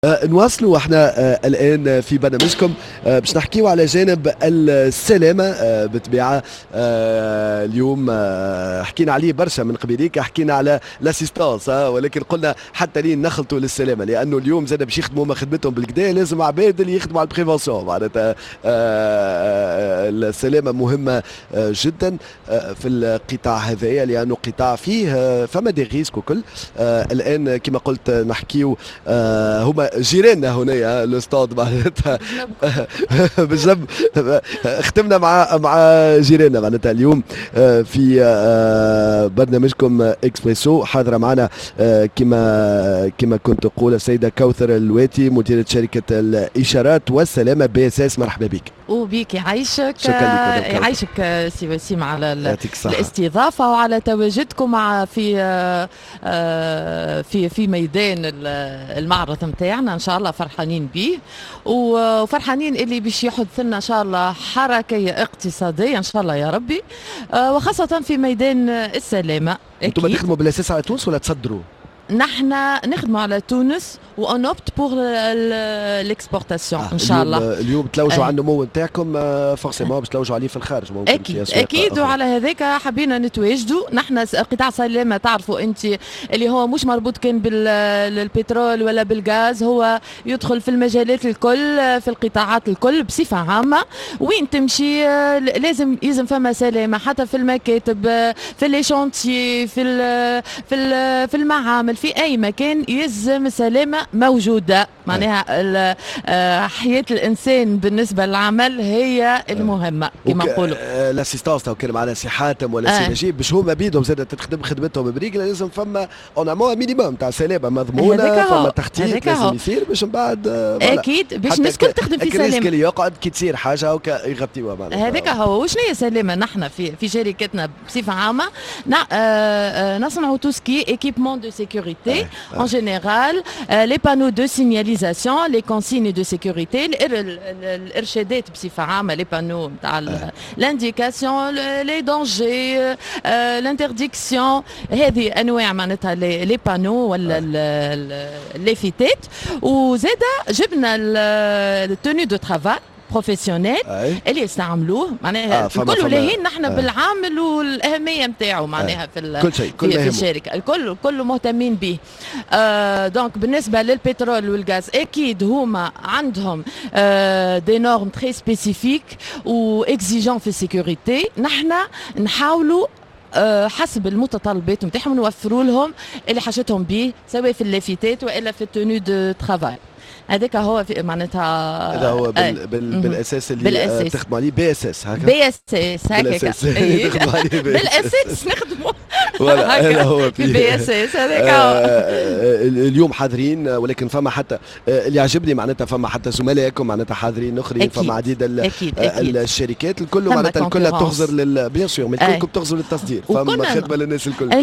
نواصلوا احنا الان في برنامجكم باش نحكيو على جانب السلامه بالطبيعه. اليوم حكينا عليه برشا من قبيليك، حكينا على لاسيستانس ولكن قلنا حتى لين نخلطوا للسلامه، لانه اليوم زاد باش يخدموا ما خدمتهم بالكدا لازم عباد اللي يخدموا على البريفونسيون. معناتها السلامه مهمه جدا في القطاع هذايا، لانه قطاع فيه فما دي ريسك وكل. الان كما قلت نحكيو هما جيراننا هنا الاستاذ معناتها بالجنب. ختمنا مع جيراننا معناتها اليوم في برنامجكم اكسبريسو. حاضره معنا كما كنت تقول السيده كوثر الواتي مديره شركه الاشارات والسلامه بي اس اس. مرحبا بك. وبيك يعيشك. يعيشك سي وسيم على الاستضافه وعلى تواجدكم في ميدان المعرض نتاعنا. ان شاء الله فرحانين به وفرحانين اللي باش يحدث لنا ان شاء الله حركه اقتصاديه ان شاء الله يا ربي، وخاصه في ميدان السلامه. انتم تخدموا بالاساس على تونس ولا تصدروا؟ نحن نخدموا على تونس وانوبت بور ليكسبورتاسيون ان شاء الله. اليوم تلوجوا على النمو نتاعكم فورسيمون باش تلوجوا عليه في الخارج ممكن. اكيد وعلى هذاك حبينا نتواجدوا. نحن قطاع سلامه تعرفوا انت اللي هو مش مربوط كان بالبترول ولا بالغاز، هو يدخل في المجالات الكل، في القطاعات الكل بصفه عامه. وين تمشي لازم فما سلامه، حتى في المكاتب، في لي شونتيي، في المعامل، في اي مكان يلزم سلامه موجوده. معناها حياه الانسان بالنسبه للعمل هي المهمه كما نقولوا. لاسيستانس تو كان معنا سي حاتم ولا سي نجيب باش هما بيدهم زاد تخدم خدمتهم بريقله، لازم فما اون امون مينيموم تاع سلامه مضمونه، فما تخطيط لازم يصير باش من بعد اكيد باش الناس الكل تخدم في سلامه. الريسك اللي يقعد كي تصير حاجه هكا يغطيوها معناها. هذاك هو. وشنو هي سلامه؟ نحن في شركتنا بصفه عامه نصنعوا تو سكي ايكيبمون دو sécurité en général, les panneaux de signalisation, les consignes de sécurité, الإرشادات بصفة عامة، les panneaux تاع l'indication, les dangers, l'interdiction. هذه أنواع معناتها les panneaux ولا اللافتات. وزادا جبنا التوني دو ترافاي بروفيسيونيل اللي يستعملوه معناها الكل لاهين نحن بالعامل والاهميه نتاعو معناها في الشركه الكل مهتمين به. دونك بالنسبه للبترول والغاز اكيد هما عندهم دي نورم تري سبيسيفيك و اكزيجون في السيكوريتي. نحن نحاولوا حسب المتطلبات نتاعهم نوفروا لهم اللي حاجتهم به، سواء في اللافتات والا في التوني دو ترافاي. هذاك هو في معناتها هذا هو بالاساس اللي تخدموا عليه بي اس اس هكا. بي اس اس هكاك تخدموا عليه بالاساس نخدموا ولا هذا هو في بي اس اس هذاك. اليوم حاضرين، ولكن فما حتى اللي عجبني معناتها فما حتى زملائكم معناتها حاضرين اخرين، فما عديد الشركات الكل معناتها الكل تغزر بيان سور من الكلكم تغزر للتصدير. فما خدمه للناس الكل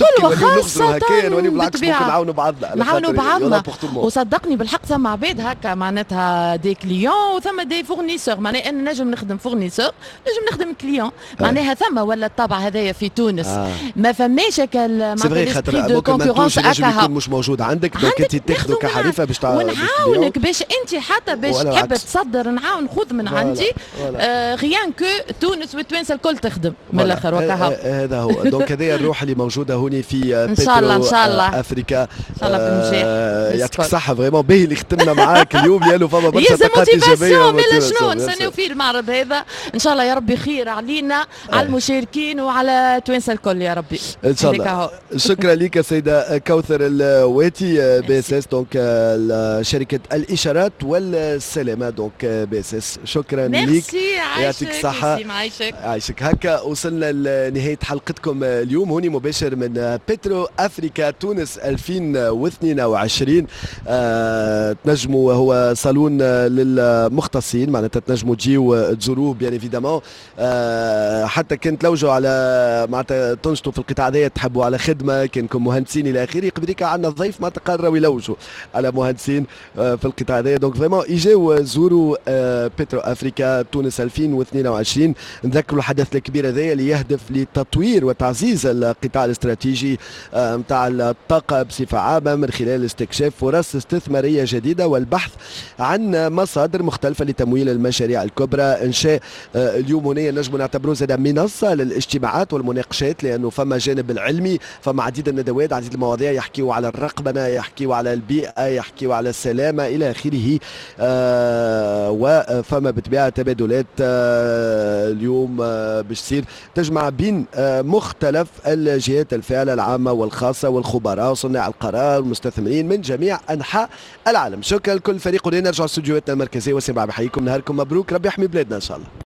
وخاصه هكا ولي بالعكس ممكن نعاونوا بعضنا وصدقني بالحق ثم عباد هكا معناتها دي كليون وثم دي فورنيسور. معناها انا نجم نخدم فورنيسور نجم نخدم كليون معناها ثم ولا الطبع هذايا في تونس ما فماش هكا معناتها دو كونكورونس هكا يكون مش موجود عندك، دونك انت تاخذه كحريفه باش ونعاونك باش انت حتى باش تحب تصدر نعاون خذ من عندي. غيان كو تونس والتوانسه الكل تخدم من الاخر وكا. هذا هو. دونك هذه الروح اللي موجوده هوني في ان شاء الله ان شاء الله افريكا. ان شاء الله بالنجاح. يعطيك الصحه فريمون باهي اللي ختمنا معاك اليوم لانه فما برشا طاقات ايجابيه. مالا شنو نستناو فيه المعرض هذا ان شاء الله يا ربي خير علينا على المشاركين وعلى توانسه الكل يا ربي ان شاء الله. شكرا لك سيده كوثر الواتي بي اس اس دونك شركه الاشارات والسلامه دونك بي اس اس. شكرا لك يعطيك الصحه. عايشك. هكا وصلنا لنهايه حلقتكم اليوم هوني مباشر من بترو افريكا تونس 2022. تنجموا هو صالون للمختصين معناتها تنجموا تجيو تزوروه بيان ايفيدامون. حتى كان تلوجوا على معناتها تنشطوا في القطاع القطاع هذا تحبوا على خدمه كانكم مهندسين الى اخره، قبليك عندنا ضيف ما تقرروا يلوجوا على مهندسين في القطاع هذا. دونك فريمون يجيو زوروا بترو افريكا تونس 2022. نذكروا الحدث الكبير هذا اللي يهدف لتطوير وتعزيز القطاع الاستراتيجي نتاع الطاقه بصفه عامه من خلال استكشاف فرص استثماريه جديده والبحث عن مصادر مختلفه لتمويل المشاريع الكبرى. انشاء اليوم هنا نجم نعتبروه زاد منصه للاجتماعات والمناقشات، لانه فما جانب العلمي، فما عديد الندوات، عديد المواضيع يحكيوا على الرقمنه، يحكيوا على البيئه، يحكيوا على السلامه الى اخره. وفما بالطبيعه تبادلات اليوم باش تصير تجمع بين مختلف الجهات الفاعله العامه والخاصه والخبراء وصناع القرار والمستثمرين من جميع انحاء العالم. شكرا لكل فريق، ونرجع استوديوهاتنا المركزيه وسامع بحييكم، نهاركم مبروك، ربي يحمي بلادنا ان شاء الله.